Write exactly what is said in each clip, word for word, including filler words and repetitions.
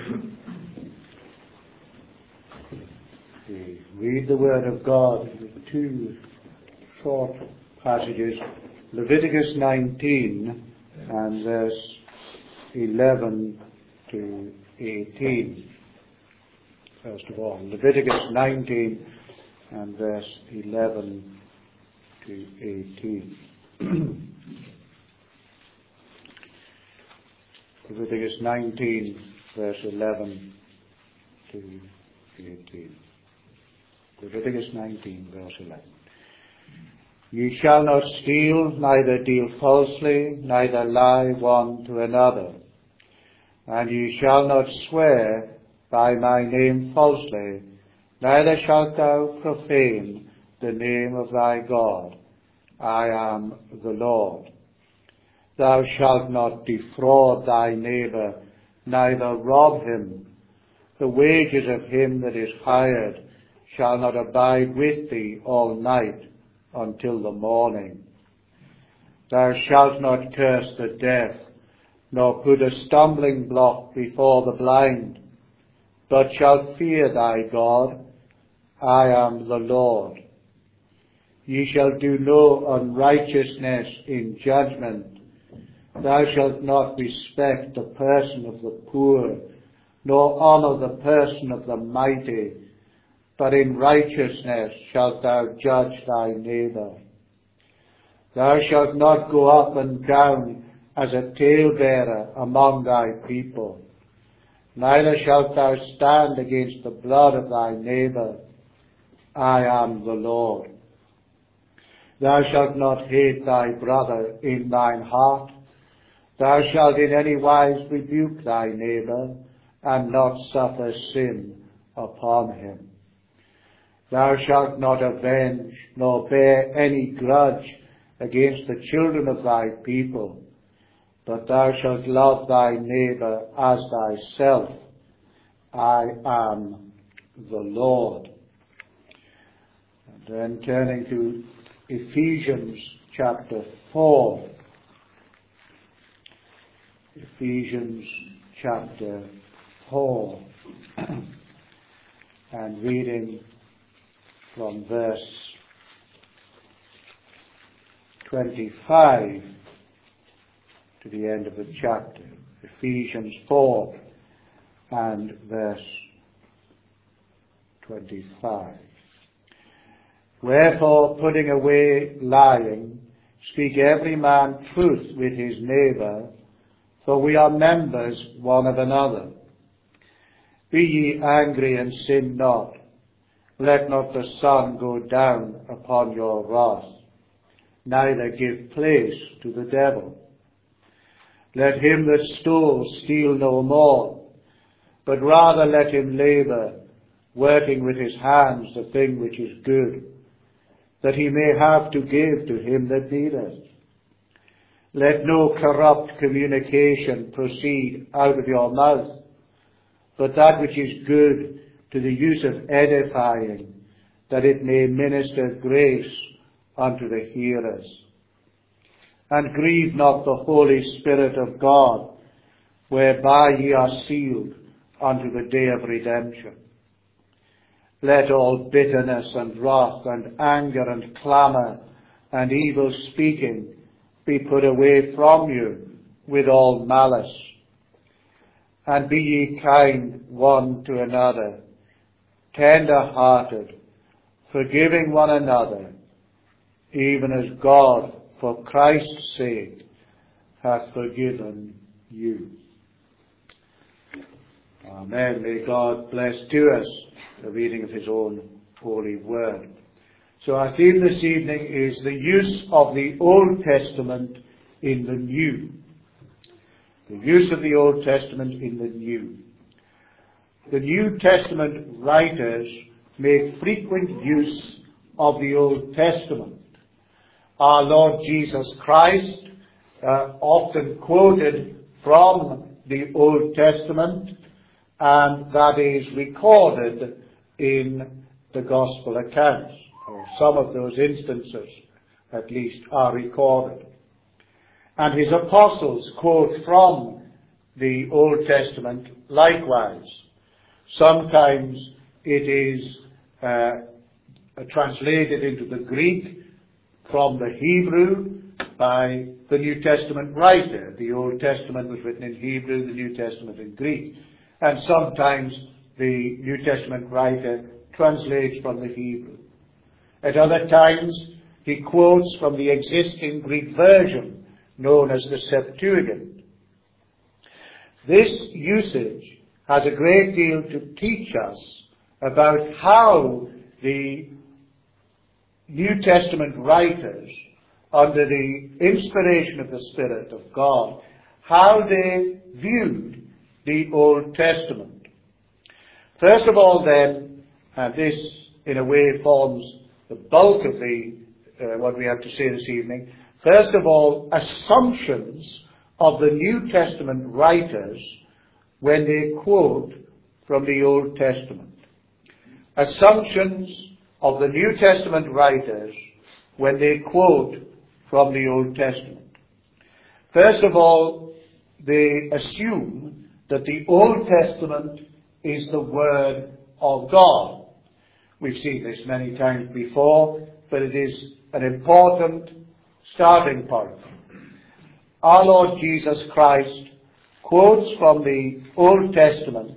We read the Word of God in two short passages, Leviticus nineteen and verse eleven to eighteen. First of all, Leviticus nineteen and verse eleven to eighteen. Leviticus nineteen, verse eleven to eighteen. Leviticus nineteen, verse eleven. Ye shall not steal, neither deal falsely, neither lie one to another. And ye shall not swear by my name falsely, neither shalt thou profane the name of thy God. I am the Lord. Thou shalt not defraud thy neighbour, neither rob him. The wages of him that is hired shall not abide with thee all night until the morning. Thou shalt not curse the deaf, nor put a stumbling block before the blind, but shalt fear thy God. I am the Lord. Ye shall do no unrighteousness in judgment. Thou shalt not respect the person of the poor, nor honour the person of the mighty, but in righteousness shalt thou judge thy neighbour. Thou shalt not go up and down as a talebearer among thy people, neither shalt thou stand against the blood of thy neighbour. I am the Lord. Thou shalt not hate thy brother in thine heart. Thou shalt in any wise rebuke thy neighbour, and not suffer sin upon him. Thou shalt not avenge, nor bear any grudge against the children of thy people, but thou shalt love thy neighbour as thyself. I am the Lord. And then turning to Ephesians chapter four. Ephesians chapter four, and reading from verse twenty-five to the end of the chapter. Ephesians four and verse twenty-five. Wherefore, putting away lying, speak every man truth with his neighbour, for we are members one of another. Be ye angry and sin not. Let not the sun go down upon your wrath, neither give place to the devil. Let him that stole steal no more, but rather let him labour, working with his hands the thing which is good, that he may have to give to him that needeth. Let no corrupt communication proceed out of your mouth, but that which is good to the use of edifying, that it may minister grace unto the hearers. And grieve not the Holy Spirit of God, whereby ye are sealed unto the day of redemption. Let all bitterness and wrath and anger and clamour and evil speaking be put away from you with all malice. And be ye kind one to another, tender-hearted, forgiving one another, even as God, for Christ's sake, hath forgiven you. Amen. May God bless to us the reading of his own holy word. So our theme this evening is the use of the Old Testament in the New. The use of the Old Testament in the New. The New Testament writers make frequent use of the Old Testament. Our Lord Jesus Christ, uh, often quoted from the Old Testament, and that is recorded in the Gospel accounts. Or some of those instances, at least, are recorded. And his apostles quote from the Old Testament likewise. Sometimes it is uh, translated into the Greek from the Hebrew by the New Testament writer. The Old Testament was written in Hebrew, the New Testament in Greek. And sometimes the New Testament writer translates from the Hebrew. At other times, he quotes from the existing Greek version, known as the Septuagint. This usage has a great deal to teach us about how the New Testament writers, under the inspiration of the Spirit of God, how they viewed the Old Testament. First of all then, and this in a way forms the bulk of the uh, what we have to say this evening, first of all, assumptions of the New Testament writers when they quote from the Old Testament. Assumptions of the New Testament writers when they quote from the Old Testament. First of all, they assume that the Old Testament is the Word of God. We've seen this many times before, but it is an important starting point. Our Lord Jesus Christ quotes from the Old Testament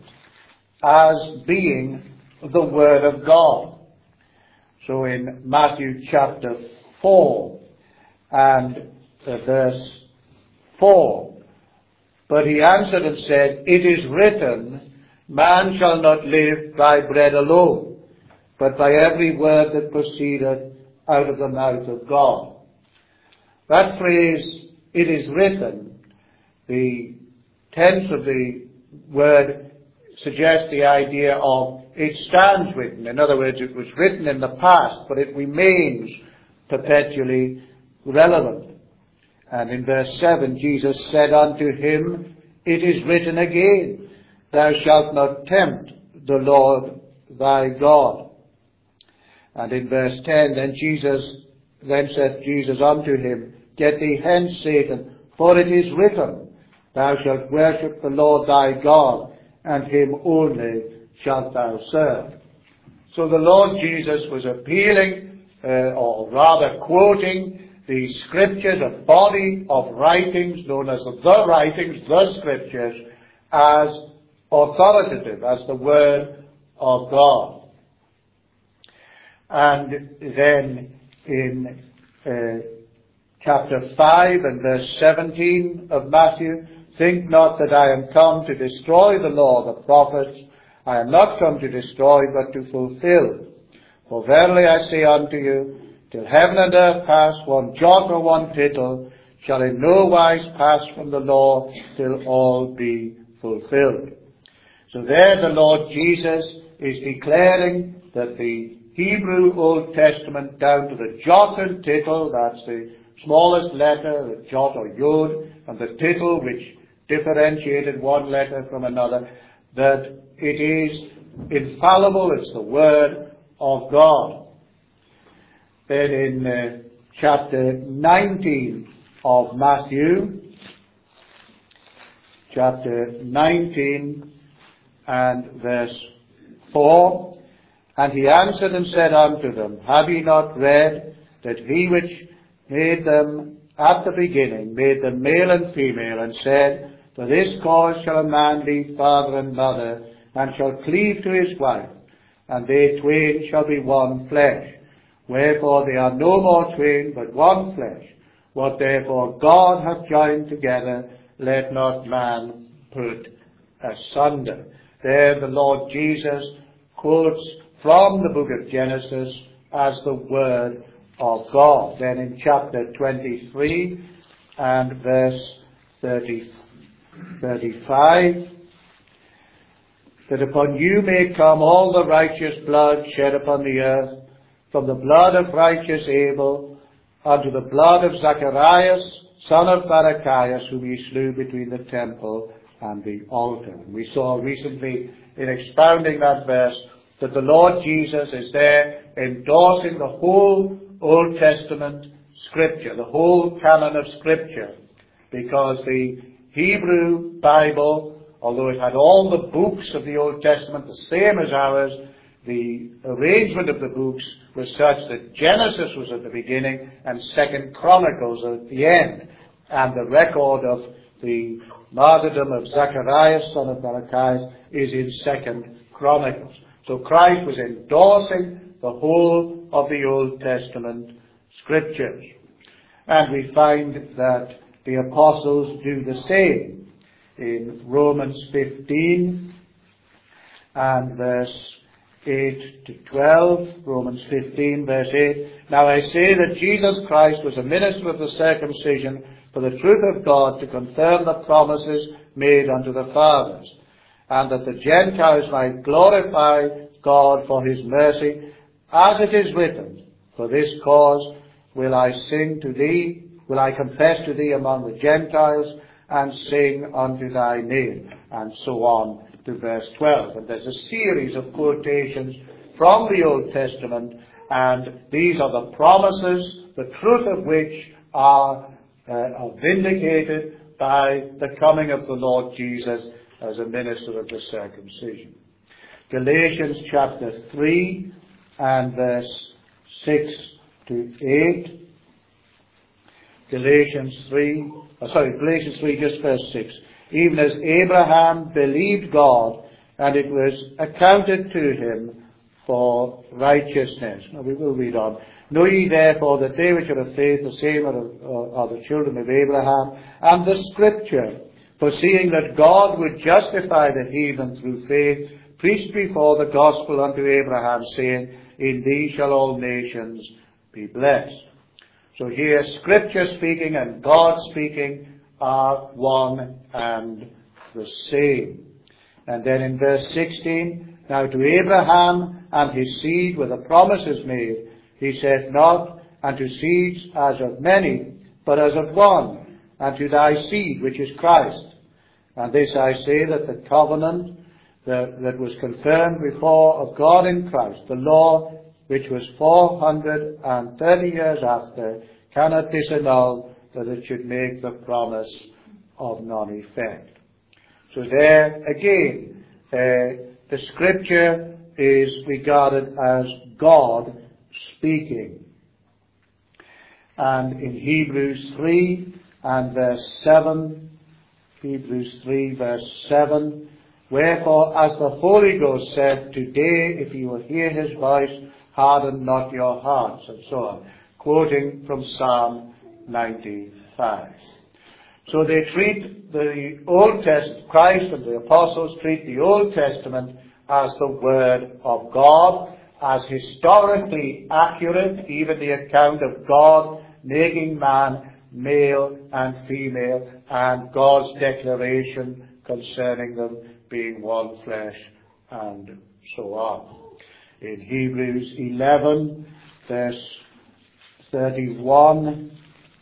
as being the Word of God. So in Matthew chapter four and uh, verse four, but he answered and said, "It is written, man shall not live by bread alone, but by every word that proceedeth out of the mouth of God." That phrase, "it is written," the tense of the word suggests the idea of it stands written. In other words, it was written in the past, but it remains perpetually relevant. And in verse seven, Jesus said unto him, "It is written again, thou shalt not tempt the Lord thy God." And in verse ten, then Jesus, then said Jesus unto him, "Get thee hence, Satan, for it is written, thou shalt worship the Lord thy God, and him only shalt thou serve." So the Lord Jesus was appealing, uh, or rather quoting the scriptures, a body of writings known as the writings, the scriptures, as authoritative, as the Word of God. And then in uh, chapter five and verse seventeen of Matthew, "Think not that I am come to destroy the law of the prophets. I am not come to destroy, but to fulfill. For verily I say unto you, till heaven and earth pass, one jot or one tittle shall in no wise pass from the law till all be fulfilled." So there the Lord Jesus is declaring that the Hebrew Old Testament, down to the jot and tittle, that's the smallest letter, the jot or yod, and the tittle which differentiated one letter from another, that it is infallible, it's the Word of God. Then in uh, chapter nineteen of Matthew, chapter nineteen and verse four, "And he answered and said unto them, Have ye not read that he which made them at the beginning, made them male and female, and said, For this cause shall a man leave father and mother, and shall cleave to his wife, and they twain shall be one flesh. Wherefore they are no more twain, but one flesh. What therefore God hath joined together, let not man put asunder." There the Lord Jesus quotes from the book of Genesis as the Word of God. Then in chapter twenty-three and verse thirty, thirty-five, "That upon you may come all the righteous blood shed upon the earth, from the blood of righteous Abel unto the blood of Zacharias, son of Barachias, whom ye slew between the temple and the altar." And we saw recently in expounding that verse that the Lord Jesus is there endorsing the whole Old Testament Scripture, the whole canon of Scripture, because the Hebrew Bible, although it had all the books of the Old Testament the same as ours, the arrangement of the books was such that Genesis was at the beginning and Second Chronicles at the end. And the record of the martyrdom of Zacharias, son of Barachias, is in Second Chronicles. So Christ was endorsing the whole of the Old Testament Scriptures. And we find that the apostles do the same in Romans fifteen and verse eight to twelve. Romans fifteen verse eight. Now I say that Jesus Christ was a minister of the circumcision for the truth of God, to confirm the promises made unto the fathers, and that the Gentiles might glorify God for his mercy, as it is written, for this cause will I sing to thee, will I confess to thee among the Gentiles, and sing unto thy name, and so on to verse twelve. And there's a series of quotations from the Old Testament, and these are the promises, the truth of which are, uh, are vindicated by the coming of the Lord Jesus as a minister of the circumcision. Galatians chapter three and verse six to eight. Galatians three, oh, sorry, Galatians three, just verse six. Even as Abraham believed God, and it was accounted to him for righteousness. Now we will read on. Know ye therefore that they which are of faith, the same are, are the children of Abraham, and the Scripture, foreseeing that God would justify the heathen through faith, preached before the gospel unto Abraham, saying, in thee shall all nations be blessed. So here Scripture speaking and God speaking are one and the same. And then in verse sixteen, now to Abraham and his seed were the promises made. He said not, unto seeds as of many, but as of one, and to thy seed, which is Christ. And this I say, that the covenant that, that was confirmed before of God in Christ, the law which was four hundred thirty years after, cannot disannul, that it should make the promise of none effect. So there again, uh, the Scripture is regarded as God speaking. And in Hebrews three and verse seven, Hebrews three verse seven, wherefore as the Holy Ghost said, today if you will hear his voice, harden not your hearts, and so on, quoting from Psalm ninety-five. So they treat the Old Testament, Christ and the apostles treat the Old Testament as the Word of God, as historically accurate, even the account of God making man male and female, and God's declaration concerning them being one flesh, and so on. In Hebrews eleven, verse thirty-one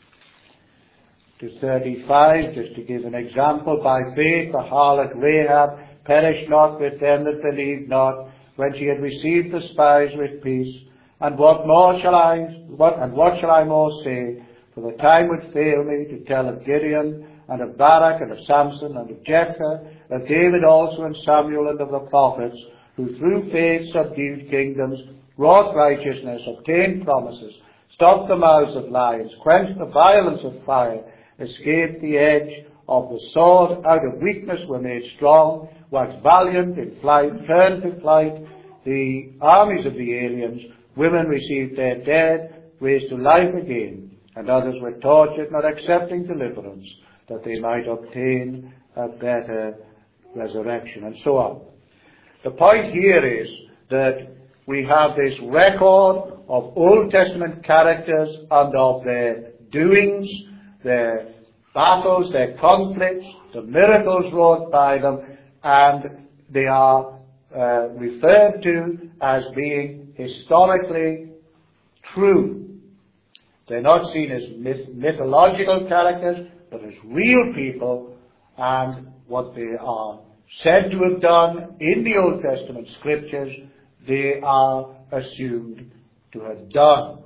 to thirty-five, just to give an example, by faith the harlot Rahab perished not with them that believed not, when she had received the spies with peace. And what more shall I, what, and what shall I more say? For the time would fail me to tell of Gideon, and of Barak, and of Samson, and of Jephthah, of David also, and Samuel, and of the prophets, who through faith subdued kingdoms, wrought righteousness, obtained promises, stopped the mouths of lions, quenched the violence of fire, escaped the edge of the sword, out of weakness were made strong, waxed valiant in flight, turned to flight the armies of the aliens, women received their dead, raised to life again, and others were tortured, not accepting deliverance, that they might obtain a better resurrection, and so on. The point here is that we have this record of Old Testament characters and of their doings, their battles, their conflicts, the miracles wrought by them, and they are uh, referred to as being historically true. They're not seen as myth- mythological characters, but as real people, and what they are said to have done in the Old Testament Scriptures, they are assumed to have done.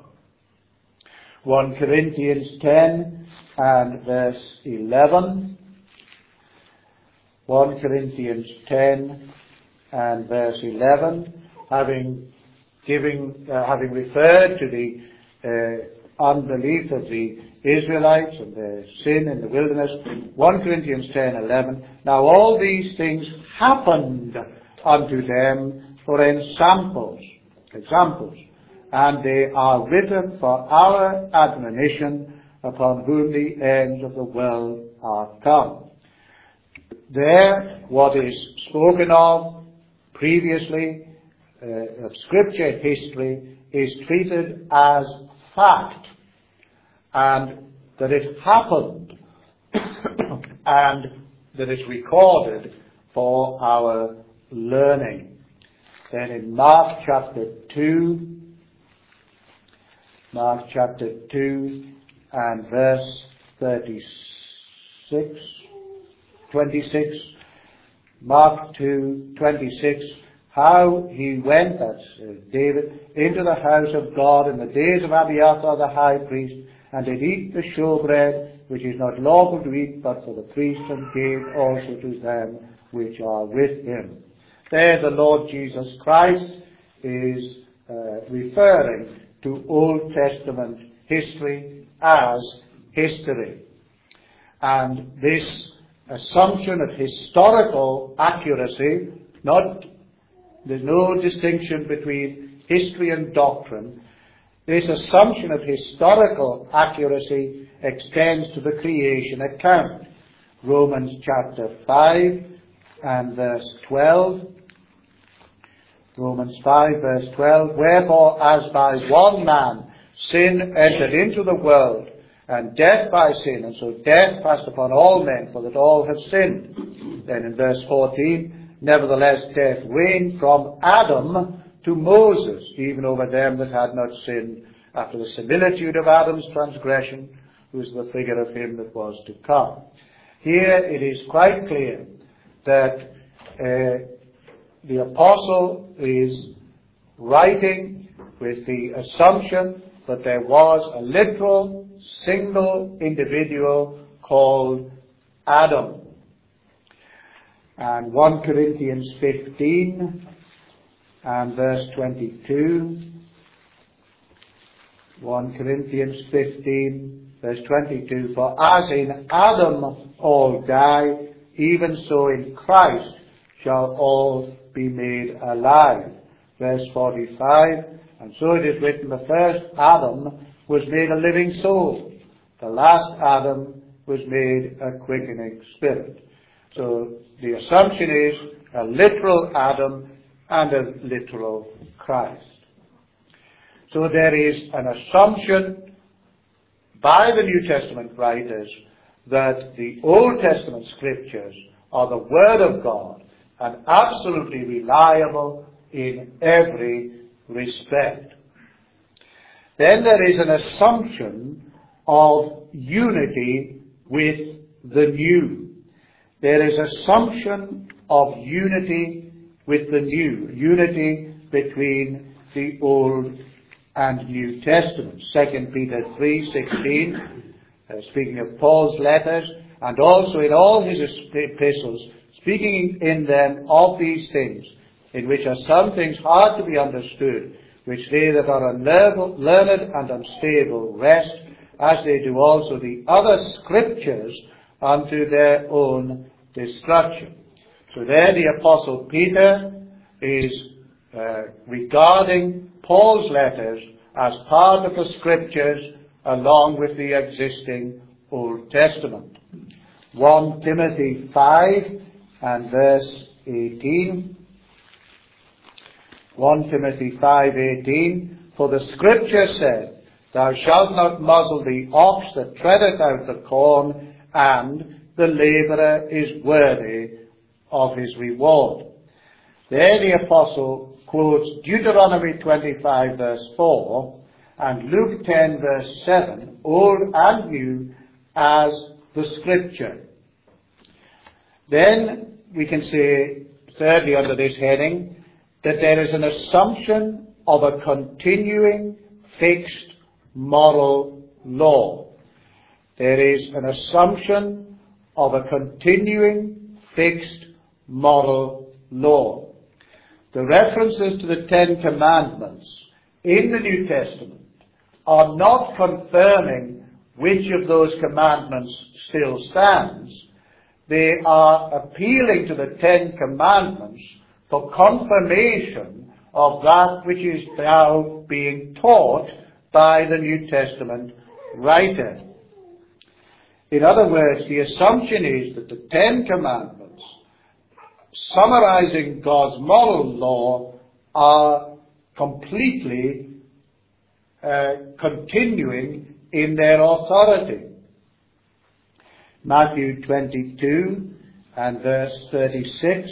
First Corinthians ten and verse eleven. First Corinthians ten and verse eleven, having giving, uh, having referred to the uh, unbelief of the Israelites and their sin in the wilderness. First Corinthians ten eleven. Now all these things happened unto them for ensamples, examples, and they are written for our admonition, upon whom the ends of the world are come. There, what is spoken of previously uh, of Scripture history is treated as fact, and that it happened, and that it's recorded for our learning. Then in Mark chapter two, Mark chapter two and verse thirty-six, twenty-six, Mark two, twenty-six, how he went, that's uh, David, into the house of God in the days of Abiathar the high priest, and did eat the showbread, which is not lawful to eat but for the priest, and gave also to them which are with him. There the Lord Jesus Christ is uh, referring to Old Testament history as history. And this assumption of historical accuracy, not, there's no distinction between history and doctrine. This assumption of historical accuracy extends to the creation account. Romans chapter five and verse twelve. Romans five verse twelve. Wherefore, as by one man sin entered into the world, and death by sin, and so death passed upon all men, for that all have sinned. Then in verse fourteen, nevertheless death reigned from Adam to Moses, even over them that had not sinned, after the similitude of Adam's transgression, who is the figure of him that was to come. Here it is quite clear that uh, the apostle is writing with the assumption that there was a literal, single individual called Adam. And First Corinthians fifteen and verse twenty-two. First Corinthians fifteen, verse twenty-two. For as in Adam all die, even so in Christ shall all be made alive. Verse forty-five. And so it is written, the first Adam was made a living soul. The last Adam was made a quickening spirit. So the assumption is a literal Adam and a literal Christ. So there is an assumption by the New Testament writers that the Old Testament scriptures are the Word of God and absolutely reliable in every respect. Then there is an assumption of unity with the new. There is assumption of unity with the new, unity between the Old and New Testament. Second Peter three sixteen, uh, speaking of Paul's letters, and also in all his epistles, speaking in them of these things, in which are some things hard to be understood, which they that are unlearned and unstable wrest, as they do also the other scriptures, unto their own destruction. So there the Apostle Peter is uh, regarding Paul's letters as part of the scriptures along with the existing Old Testament. First Timothy five and verse eighteen. First Timothy five eighteen. For the scripture says, thou shalt not muzzle the ox that treadeth out the corn, and the labourer is worthy of his reward. There the apostle quotes Deuteronomy twenty-five verse four and Luke ten verse seven, Old and New, as the scripture. Then we can say, thirdly under this heading, that there is an assumption of a continuing, fixed moral law. There is an assumption of a continuing, fixed moral law. The references to the Ten Commandments in the New Testament are not confirming which of those commandments still stands. They are appealing to the Ten Commandments for confirmation of that which is now being taught by the New Testament writer. In other words, the assumption is that the Ten Commandments, summarizing God's moral law, are completely uh, continuing in their authority. Matthew twenty-two and verse thirty-six.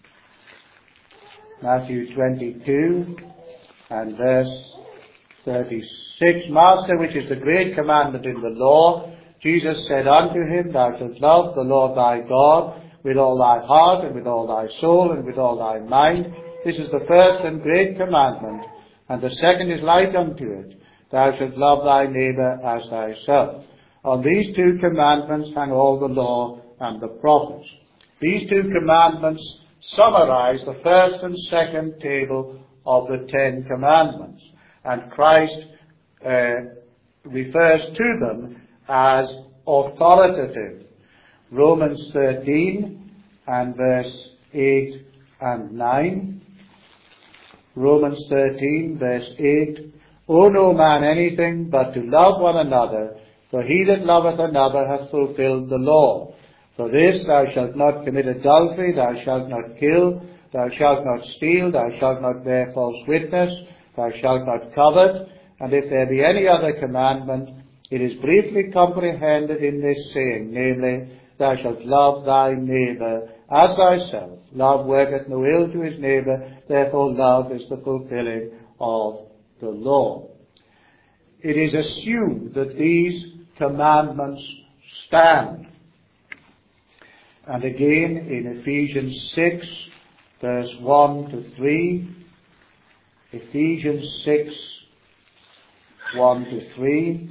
Matthew twenty-two and verse thirty-six. Master, which is the great commandment in the law? Jesus said unto him, Thou shalt love the Lord thy God with all thy heart, and with all thy soul, and with all thy mind. This is the first and great commandment, and the second is like unto it. Thou shalt love thy neighbour as thyself. On these two commandments hang all the law and the prophets. These two commandments summarize the first and second table of the Ten Commandments, and Christ uh, refers to them as authoritative. Romans thirteen and verse eight and nine. Romans thirteen verse eight. Owe no man anything but to love one another, for he that loveth another hath fulfilled the law. For this, thou shalt not commit adultery, thou shalt not kill, thou shalt not steal, thou shalt not bear false witness, thou shalt not covet. And if there be any other commandment, it is briefly comprehended in this saying, namely, thou shalt love thy neighbour as thyself. Love worketh no ill to his neighbour, therefore love is the fulfilling of the law. It is assumed that these commandments stand. And again in Ephesians six, verse one to three, Ephesians six, one to three.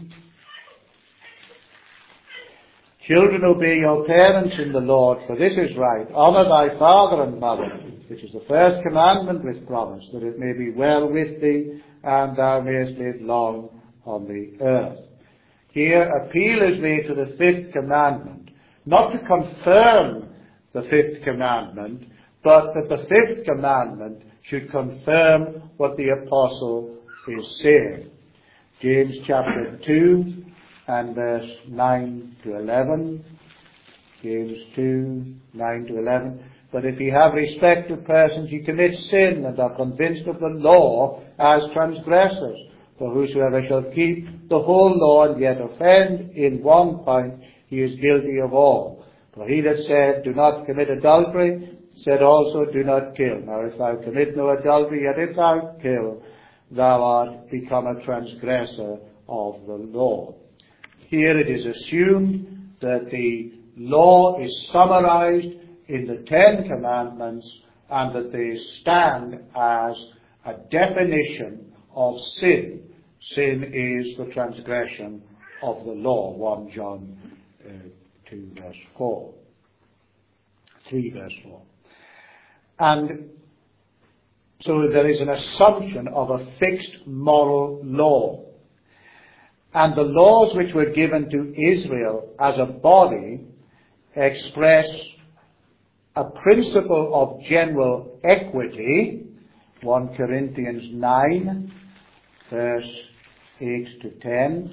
Children, obey your parents in the Lord, for this is right. Honour thy father and mother, which is the first commandment with promise, that it may be well with thee, and thou mayest live long on the earth. Here appeal is made to the fifth commandment, not to confirm the fifth commandment, but that the fifth commandment should confirm what the apostle is saying. James chapter two and verse nine to eleven. James two, nine to eleven. But if ye have respect to persons, ye commit sin, and are convinced of the law as transgressors. For whosoever shall keep the whole law and yet offend in one point, he is guilty of all. For he that said, Do not commit adultery, said also, Do not kill. Now if thou commit no adultery, yet if thou kill, thou art become a transgressor of the law. Here it is assumed that the law is summarized in the Ten Commandments, and that they stand as a definition of sin. Sin is the transgression of the law. First John uh, two verse four. three verse four. And so there is an assumption of a fixed moral law. And the laws which were given to Israel as a body express a principle of general equity. First Corinthians nine, verse eight to ten.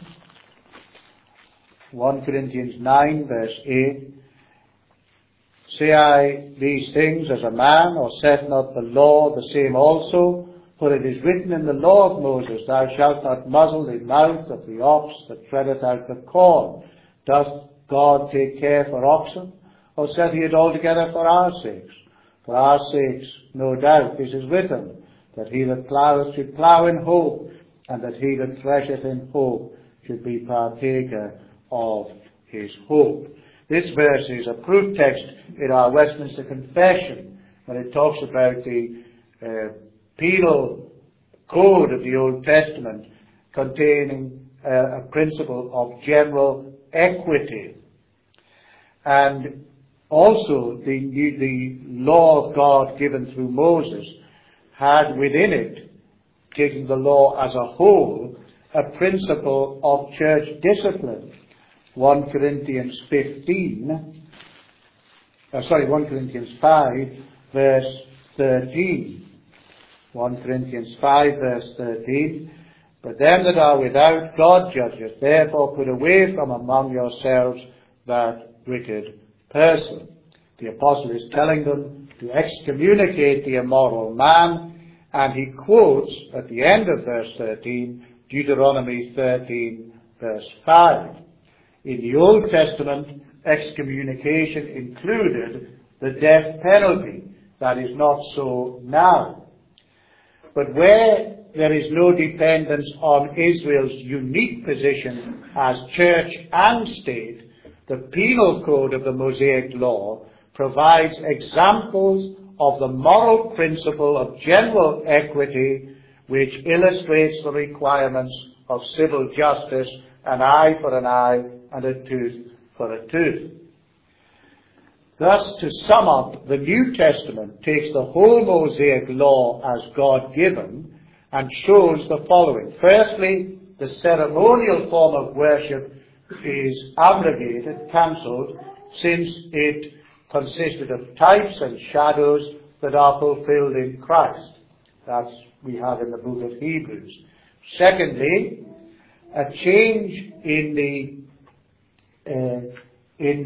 First Corinthians nine, verse eight. Say I these things as a man, or saith not the law the same also? For it is written in the law of Moses, Thou shalt not muzzle the mouth of the ox that treadeth out the corn. Doth God take care for oxen? Or saith he it altogether for our sakes? For our sakes, no doubt, this is written, that he that ploweth should plow in hope, and that he that thresheth in hope should be partaker of his hope. This verse is a proof text in our Westminster Confession, when it talks about the uh, penal code of the Old Testament containing uh, a principle of general equity. And also the, the law of God given through Moses had within it, taking the law as a whole, a principle of church discipline. First Corinthians fifteen, uh, sorry, First Corinthians five, verse thirteen. First Corinthians five, verse thirteen. But them that are without God judgeth, therefore put away from among yourselves that wicked person. The apostle is telling them to excommunicate the immoral man, and he quotes at the end of verse thirteen, Deuteronomy thirteen, verse five. In the Old Testament, excommunication included the death penalty. That is not so now. But where there is no dependence on Israel's unique position as church and state, the penal code of the Mosaic law provides examples of the moral principle of general equity, which illustrates the requirements of civil justice, an eye for an eye and a tooth for a tooth. Thus, to sum up, the New Testament takes the whole Mosaic law as God-given and shows the following. Firstly, the ceremonial form of worship is abrogated, cancelled, since it consisted of types and shadows that are fulfilled in Christ. That's we have in the book of Hebrews. Secondly, a change in the uh, in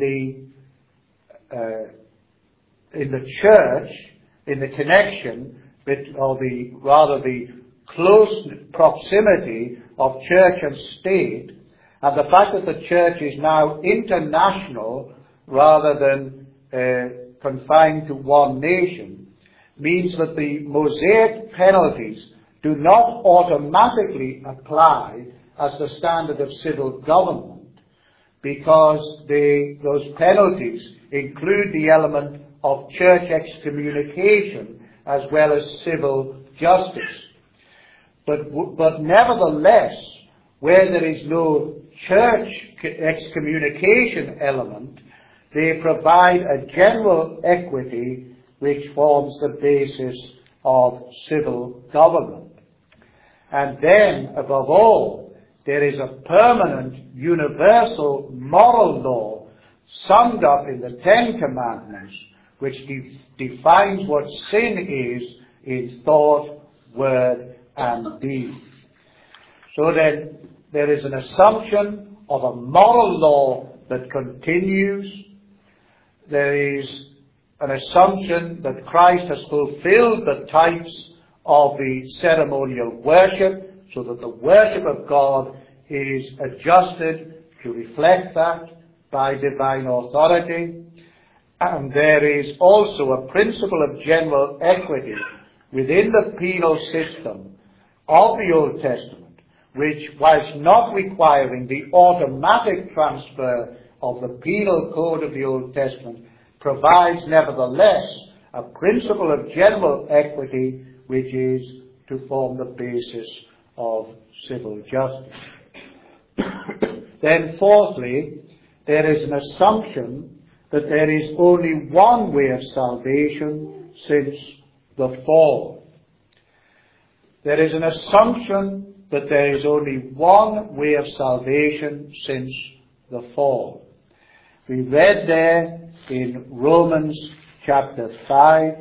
the uh, in the church, in the connection, bit, or the rather the close proximity of church and state, and the fact that the church is now international rather than uh, confined to one nation, means that the Mosaic penalties do not automatically apply as the standard of civil government, because they, those penalties include the element of church excommunication as well as civil justice. But, but nevertheless, where there is no church excommunication element, they provide a general equity which forms the basis of civil government. And then, above all, there is a permanent, universal moral law summed up in the Ten Commandments, which de- defines what sin is in thought, word, and deed. So then, there is an assumption of a moral law that continues. There is an assumption that Christ has fulfilled the types of the ceremonial worship, so that the worship of God is adjusted to reflect that by divine authority. And there is also a principle of general equity within the penal system of the Old Testament, which, whilst not requiring the automatic transfer of the penal code of the Old Testament, provides nevertheless a principle of general equity which is to form the basis of civil justice. Then fourthly, there is an assumption that there is only one way of salvation since the fall. There is an assumption that there is only one way of salvation since the fall. We read there in Romans chapter five,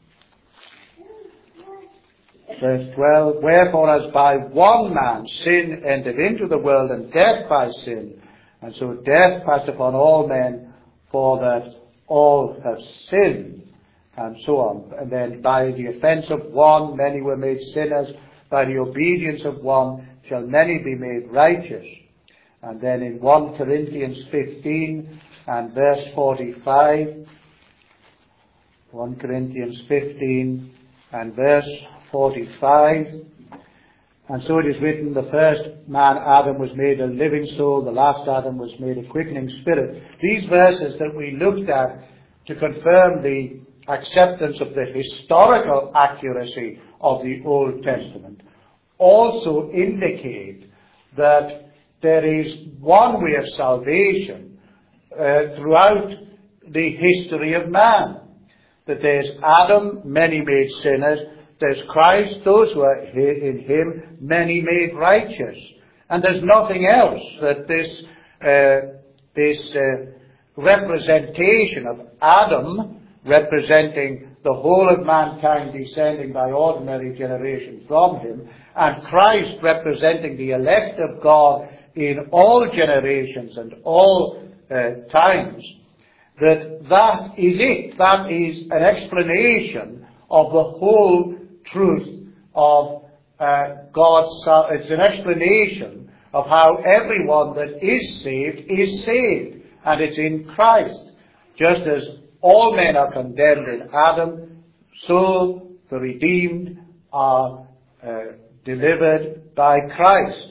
verse twelve, wherefore as by one man sin entered into the world, and death by sin, and so death passed upon all men, for that all have sinned, and so on. And then by the offence of one many were made sinners, by the obedience of one shall many be made righteous. And then in First Corinthians fifteen and verse forty-five, First Corinthians fifteen and verse forty-five, and so it is written, the first man Adam was made a living soul, the last Adam was made a quickening spirit. These verses that we looked at to confirm the acceptance of the historical accuracy of the Old Testament also indicate that there is one way of salvation uh, throughout the history of man. That there's Adam, many made sinners. There's Christ, those who are in him, many made righteous. And there's nothing else that this, uh, this uh, representation of Adam, representing the whole of mankind descending by ordinary generation from him, and Christ representing the elect of God in all generations and all uh, times, that that is it. That is an explanation of the whole truth of uh, God's salvation. It's an explanation of how everyone that is saved is saved. And it's in Christ. Just as all men are condemned in Adam, so the redeemed are uh, delivered by Christ.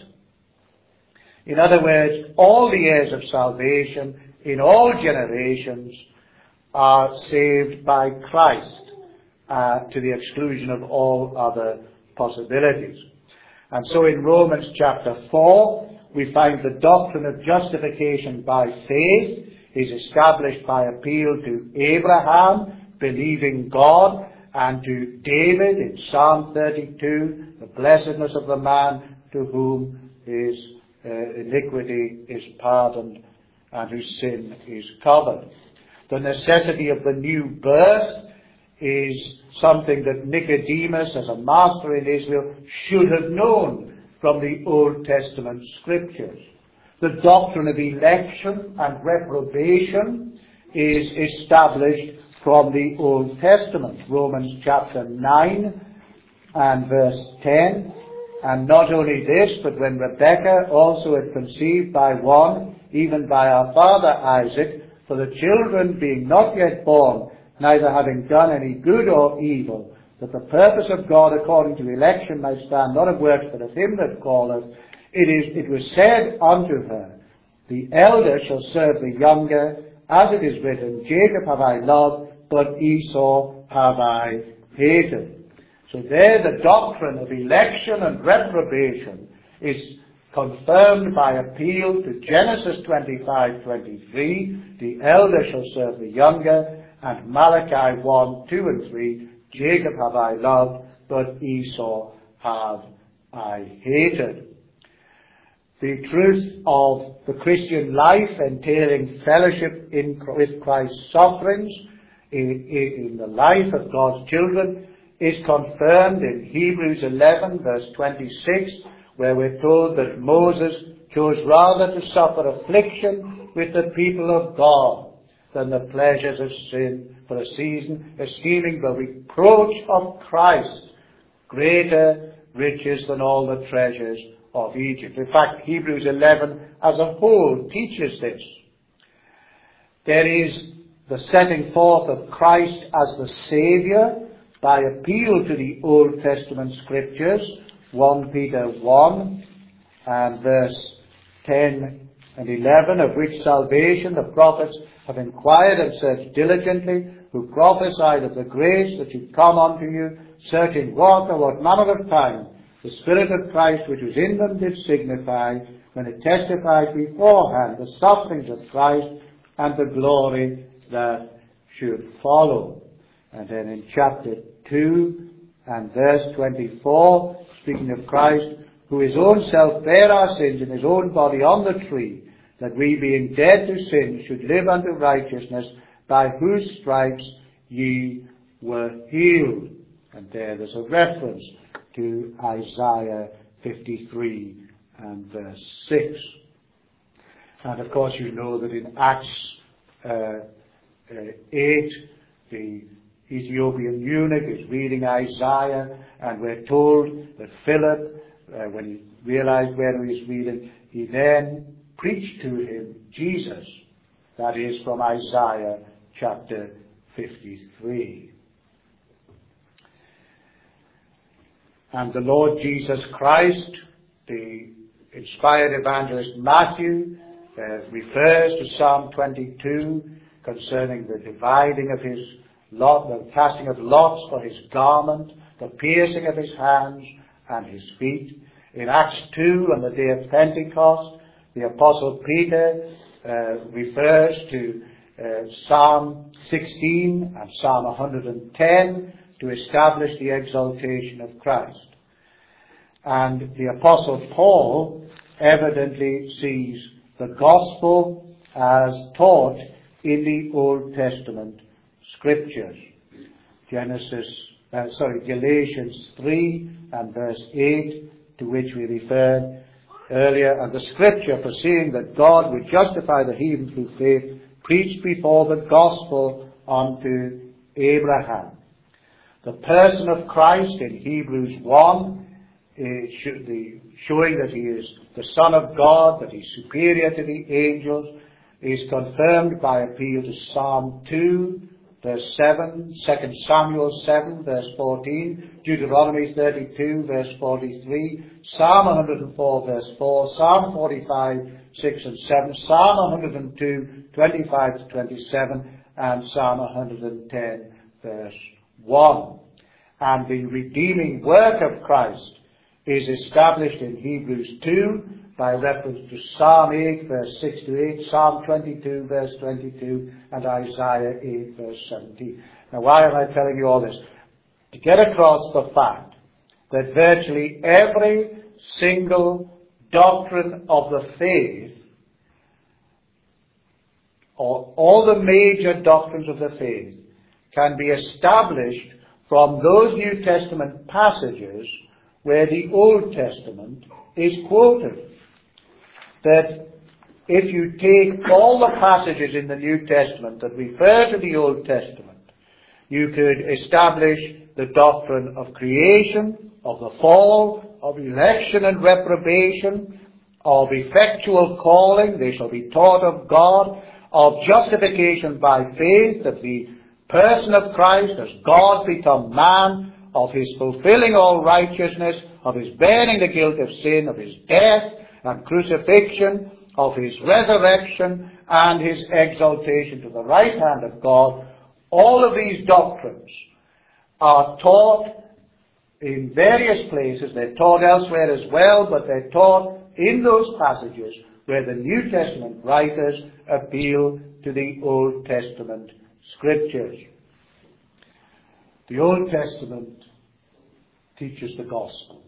In other words, all the heirs of salvation in all generations are saved by Christ, uh, to the exclusion of all other possibilities. And so in Romans chapter four, we find the doctrine of justification by faith is established by appeal to Abraham, believing God, and to David in Psalm thirty-two, the blessedness of the man to whom his uh, iniquity is pardoned and whose sin is covered. The necessity of the new birth is something that Nicodemus, as a master in Israel, should have known from the Old Testament scriptures. The doctrine of election and reprobation is established from the Old Testament. Romans chapter nine and verse ten. And not only this, but when Rebekah also had conceived by one, even by our father Isaac, for the children being not yet born, neither having done any good or evil, that the purpose of God according to election might stand, not of works, but of him that calleth, it is, it was said unto her, the elder shall serve the younger, as it is written, Jacob have I loved, but Esau have I hated. So there the doctrine of election and reprobation is confirmed by appeal to Genesis twenty-five twenty-three, the elder shall serve the younger, and Malachi one, two and three, Jacob have I loved, but Esau have I hated. The truth of the Christian life entailing fellowship in, with Christ's sufferings in, in the life of God's children is confirmed in Hebrews eleven verse twenty-six, where we're told that Moses chose rather to suffer affliction with the people of God than the pleasures of sin for a season, esteeming the reproach of Christ greater riches than all the treasures of Egypt. In fact, Hebrews eleven as a whole teaches this. There is the setting forth of Christ as the Saviour by appeal to the Old Testament scriptures, First Peter one and verse ten and eleven, of which salvation the prophets have inquired and searched diligently, who prophesied of the grace that should come unto you, searching what or what manner of time the Spirit of Christ which was in them did signify, when it testified beforehand the sufferings of Christ and the glory that should follow. And then in chapter two and verse twenty-four, speaking of Christ, who his own self bare our sins in his own body on the tree, that we being dead to sin should live unto righteousness, by whose stripes ye were healed. And there there's a reference to Isaiah fifty-three and verse six. And of course you know that in Acts uh, uh, eight, the Ethiopian eunuch is reading Isaiah, and we're told that Philip, uh, when he realized where he was reading, he then preached to him Jesus. That is from Isaiah chapter fifty-three. And the Lord Jesus Christ, the inspired evangelist Matthew, uh, refers to Psalm twenty-two concerning the dividing of his lot, the casting of lots for his garment, the piercing of his hands and his feet. In Acts two, on the day of Pentecost, the Apostle Peter uh, refers to uh, Psalm sixteen and Psalm one hundred ten to establish the exaltation of Christ. And the Apostle Paul evidently sees the gospel as taught in the Old Testament scriptures. Genesis, uh, sorry, Galatians three and verse eight, to which we referred earlier, and the scripture foreseeing that God would justify the heathen through faith, preached before the gospel unto Abraham. The person of Christ in Hebrews one, is showing that he is the Son of God, that he is superior to the angels, is confirmed by appeal to Psalm two, verse seven, Second Samuel seven, verse fourteen, Deuteronomy thirty-two, verse forty-three, Psalm one hundred four, verse four, Psalm forty-five, six and seven, Psalm one hundred two, twenty-five to twenty-seven, and Psalm one hundred ten, verse one. And the redeeming work of Christ is established in Hebrews two by reference to Psalm eight, verse six to eight, Psalm twenty-two, verse twenty-two, and Isaiah eight, verse seventeen. Now, why am I telling you all this? To get across the fact that virtually every single doctrine of the faith, or all the major doctrines of the faith, can be established from those New Testament passages where the Old Testament is quoted. That if you take all the passages in the New Testament that refer to the Old Testament, you could establish the doctrine of creation, of the fall, of election and reprobation, of effectual calling, they shall be taught of God, of justification by faith, of the person of Christ as God become man, of his fulfilling all righteousness, of his bearing the guilt of sin, of his death and crucifixion, of his resurrection, and his exaltation to the right hand of God. All of these doctrines are taught in various places. They're taught elsewhere as well, but they're taught in those passages where the New Testament writers appeal to the Old Testament scriptures. The Old Testament teaches the gospel.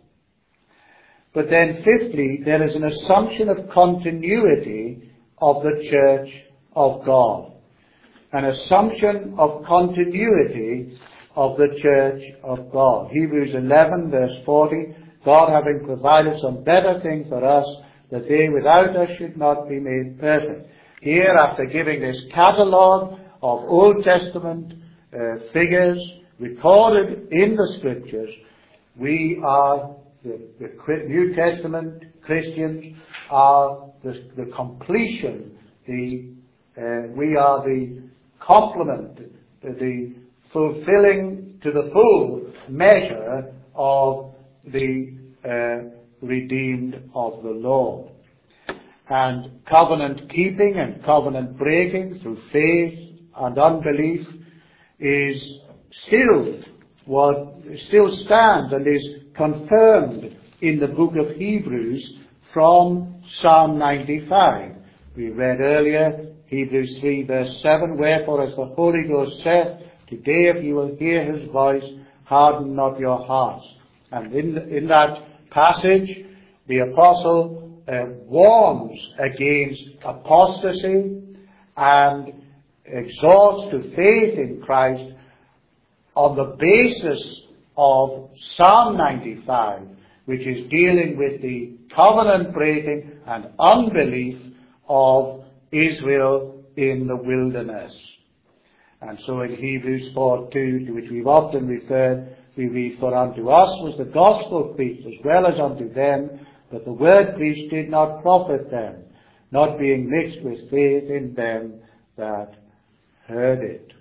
But then fifthly, there is an assumption of continuity of the church of God. An assumption of continuity of the church of God. Hebrews eleven, verse forty, God having provided some better thing for us, that they without us should not be made perfect. Here, after giving this catalogue of Old Testament uh, figures recorded in the Scriptures, we are, the, the New Testament Christians are the, the completion, the, uh, we are the complement, the, the fulfilling to the full measure of the uh, redeemed of the Lord. And covenant keeping and covenant breaking through faith and unbelief is still what still stands and is confirmed in the book of Hebrews from Psalm ninety-five. We read earlier Hebrews three verse seven, wherefore as the Holy Ghost saith, today if you will hear his voice, harden not your hearts. And in, in that passage, the apostle uh, warns against apostasy and exhorts to faith in Christ on the basis of Psalm ninety-five, which is dealing with the covenant breaking and unbelief of Israel in the wilderness. And so in Hebrews four two, to which we've often referred, we read, for unto us was the gospel preached as well as unto them, but the word preached did not profit them, not being mixed with faith in them that heard it.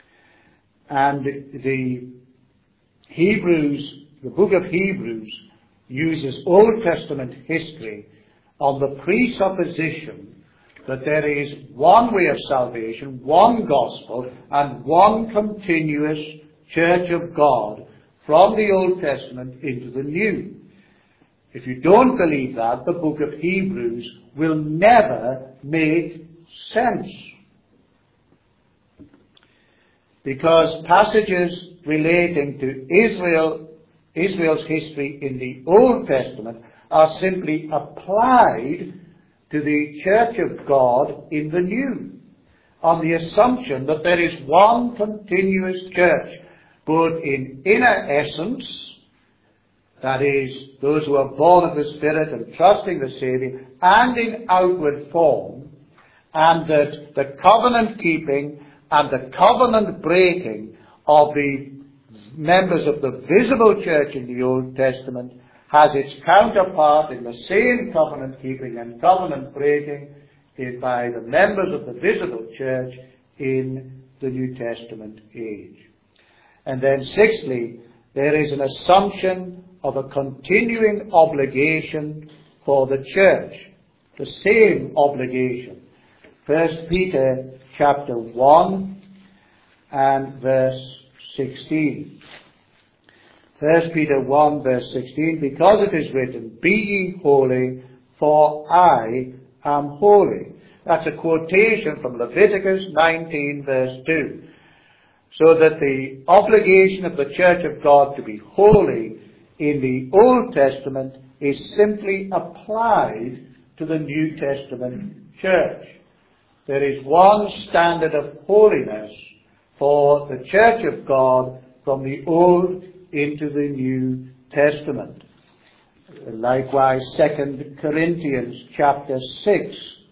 And the Hebrews, the book of Hebrews, uses Old Testament history on the presupposition that there is one way of salvation, one gospel, and one continuous church of God from the Old Testament into the New. If you don't believe that, the book of Hebrews will never make sense. because passages relating to Israel, Israel's history in the Old Testament are simply applied to the Church of God in the New, on the assumption that there is one continuous church, both in inner essence, that is, those who are born of the Spirit and trusting the Saviour, and in outward form, and that the covenant keeping and the covenant breaking of the members of the visible church in the Old Testament has its counterpart in the same covenant keeping and covenant breaking by the members of the visible church in the New Testament age. And then sixthly, there is an assumption of a continuing obligation for the church, the same obligation. First Peter chapter one and verse sixteen. First Peter one verse sixteen, because it is written, "Be ye holy, for I am holy." That's a quotation from Leviticus nineteen verse two. So that the obligation of the Church of God to be holy in the Old Testament is simply applied to the New Testament church. There is one standard of holiness for the Church of God from the Old into the New Testament. Likewise, Second Corinthians chapter six.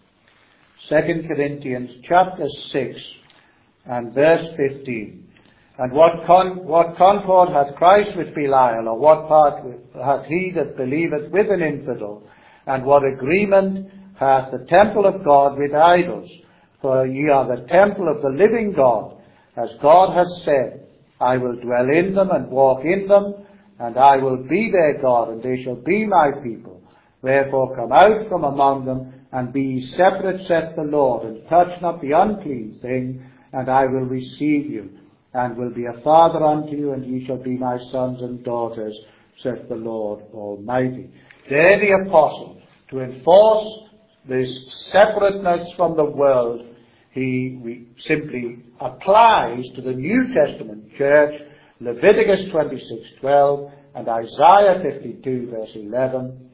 Second Corinthians chapter six and verse fifteen. And what con- what concord hath Christ with Belial, or what part with, hath he that believeth with an infidel? And what agreement hath the temple of God with idols? For ye are the temple of the living God, as God hath said, I will dwell in them and walk in them, and I will be their God, and they shall be my people. Wherefore come out from among them, and be ye separate, saith the Lord, and touch not the unclean thing, and I will receive you, and will be a father unto you, and ye shall be my sons and daughters, saith the Lord Almighty. There the apostle, to enforce this separateness from the world, he we simply applies to the New Testament church Leviticus twenty-six twelve and Isaiah fifty-two verse eleven.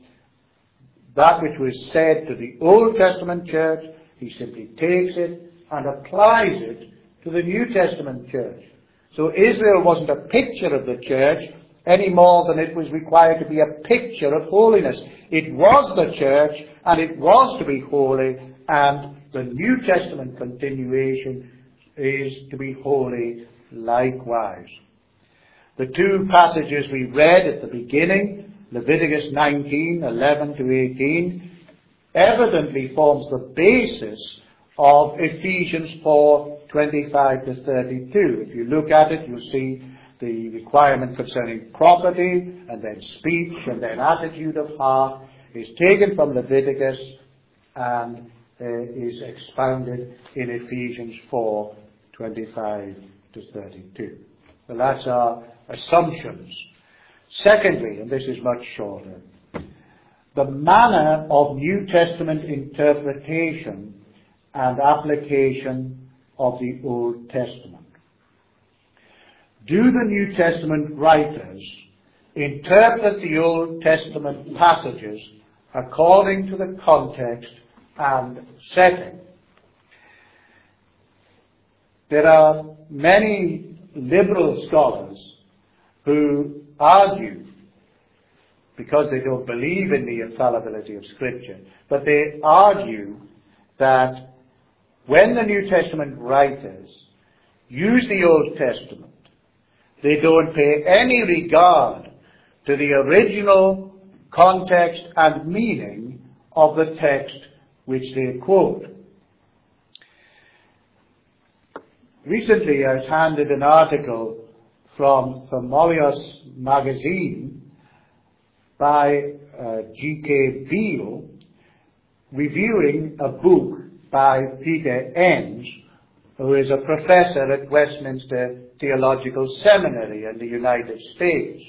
That which was said to the Old Testament church, he simply takes it and applies it to the New Testament church. So Israel wasn't a picture of the church any more than it was required to be a picture of holiness. It was the church, and it was to be holy, and the New Testament continuation is to be holy likewise. The two passages we read at the beginning, Leviticus nineteen eleven to eighteen, evidently forms the basis of Ephesians four twenty-five to thirty-two. If you look at it, you'll see the requirement concerning property, and then speech, and then attitude of heart is taken from Leviticus and uh, is expounded in Ephesians four twenty-five to thirty-two. Well, that's our assumptions. Secondly, and this is much shorter, the manner of New Testament interpretation and application of the Old Testament. Do the New Testament writers interpret the Old Testament passages according to the context and setting? There are many liberal scholars who argue, because they don't believe in the infallibility of Scripture, but they argue that when the New Testament writers use the Old Testament, they don't pay any regard to the original context and meaning of the text which they quote. Recently I was handed an article from Thermolios magazine by uh, G K Beale reviewing a book by Peter Enns, who is a professor at Westminster Theological Seminary in the United States.